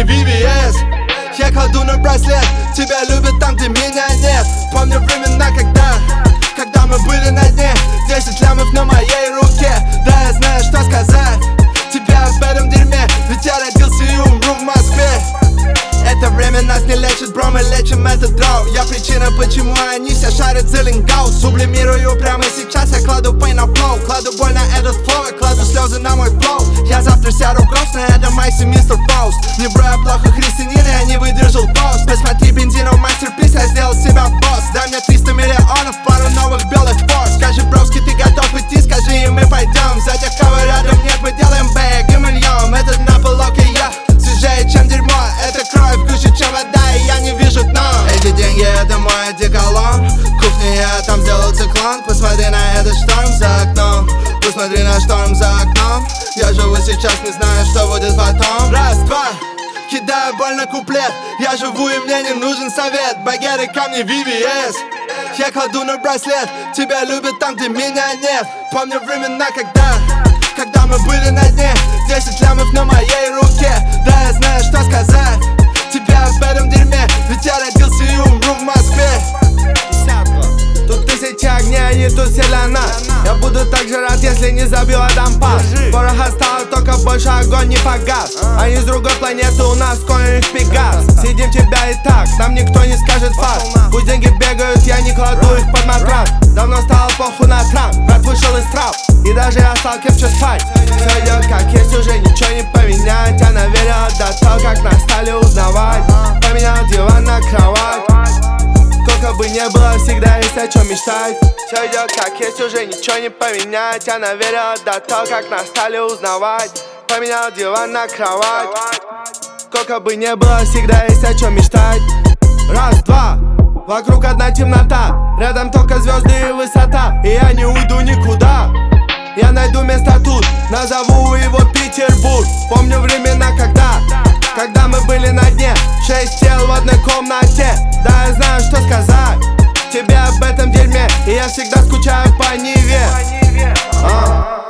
VVS. Я кладу на браслет, тебя любят там, где меня нет. Помню времена, когда мы были на дне. 10 лямов на моей руке, да я знаю, что сказать тебе об этом дерьме, ведь я родился и умру в Москве. Это время нас не лечит, бро, мы лечим этот дроу. Я причина, почему они все шарят за лингау. Сублимирую прямо сейчас, я кладу pain на флоу. Кладу боль на этот флоу, я кладу слезы на мой флоу. Я завтра сяду грустно, это Майси, мистер Фауст. Не бро, я плохо христианин, я не выдержал пост. Посмотри, бензинов мастерпис, я сделал себя босс. Дай мне 300 миллионов, пару новых белых форс. Скажи, броски, ты готов идти, скажи, и мы пойдем. За тех, кого рядом нет, мы делаем бэг и мы льем. Этот на полоке я свежее, чем дерьмо. Это кровь гуще, чем вода, и я не вижу дна. Эти деньги, это мой одеколон. Кухня, я там сделал циклон. Посмотри на этот шторм за окном. Посмотри на шторм за окном. Я живу сейчас, не знаю, что будет потом. Раз, два, кидаю боль на куплет. Я живу, и мне не нужен совет. Багеты, камни, VVS. Я кладу на браслет, тебя любят там, где меня нет. Помню времена, когда мы были на дне. 10 лямов на моей руке, да я знаю, что сказать тебе об этом дерьме, ведь я родился и умру в Москве. Тут тысячи огней, не тут селена. Я буду так же рад, если не забил Адам Пас. Пороха стало, только больше огонь не погас. Они с другой планеты, у нас конь их Пегас. Съедим тебя и так, нам никто не скажет факт. Пусть деньги бегают, я не кладу их под матрас. Давно стало похуй на Трамп, брат вышел из трап. И даже я стал крепче спать. Все идет как есть, уже ничего не поменять. Она верила до того, как нас стали узнавать. Поменял диван на кровать. Сколько бы не было, всегда есть о чем мечтать. Все идет как есть, уже ничего не поменять. Она верила до того, как нас стали узнавать. Поменял диван на кровать. Сколько бы не было, всегда есть о чем мечтать. Раз, два, вокруг одна темнота. Рядом только звезды и высота. И я не уйду никуда. Я найду место тут, назову его Петербург. Помню времена, когда мы были на дне. 6 тел в одной комнате. Да, я знаю, что сказать тебе об этом дерьме. И я всегда скучаю по Ниве.